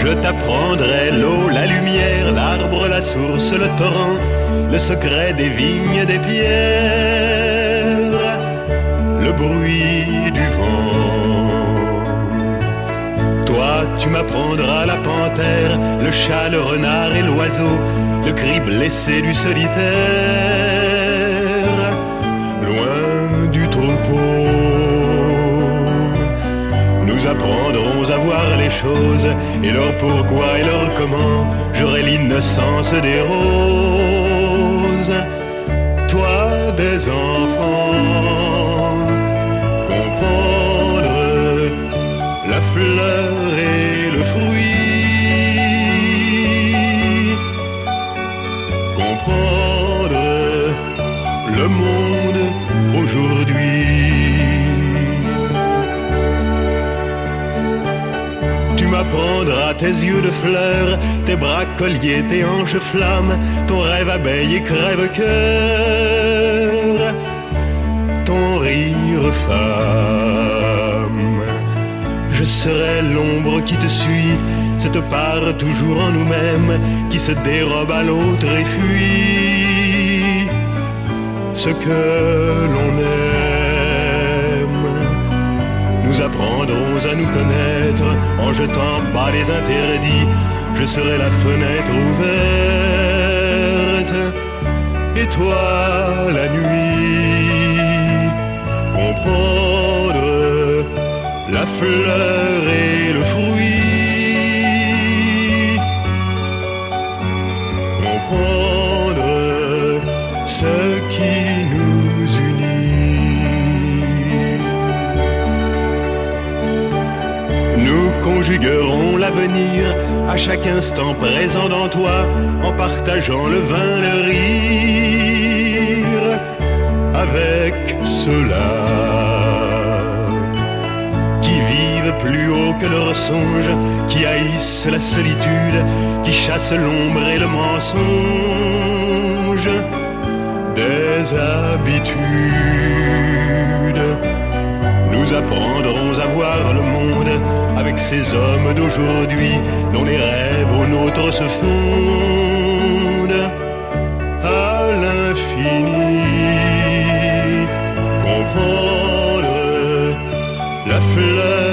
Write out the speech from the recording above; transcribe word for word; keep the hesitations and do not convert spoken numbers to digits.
Je t'apprendrai l'eau, la lumière, l'arbre, la source, le torrent, le secret des vignes, des pierres, le bruit du vent. Toi, tu m'apprendras la panthère, le chat, le renard et l'oiseau, le cri blessé du solitaire, loin du troupeau. Nous apprendrons à voir les choses et leur pourquoi et leur comment. J'aurai l'innocence des roses, toi des enfants. Comprendre la fleur et le fruit, comprendre le monde aujourd'hui. Tu m'apprendras tes yeux de fleurs, tes bras colliers, tes hanches flammes, ton rêve abeille et crève-cœur, ton rire femme. Je serai l'ombre qui te suit, cette part toujours en nous-mêmes, qui se dérobe à l'autre et fuit ce que l'on aime. Nous apprendrons à nous connaître en jetant bas les interdits. Je serai la fenêtre ouverte et toi la nuit. Comprendre la fleur et le fruit, comprendre ce qui nous unit. Nous conjuguerons l'avenir à chaque instant présent dans toi, en partageant le vin, le rire avec ceux-là qui vivent plus haut que leurs songes, qui haïssent la solitude, qui chassent l'ombre et le mensonge des habitudes. Nous apprendrons à voir le monde avec ces hommes d'aujourd'hui dont les rêves aux nôtres se fondent à l'infini. Comprendre la fleur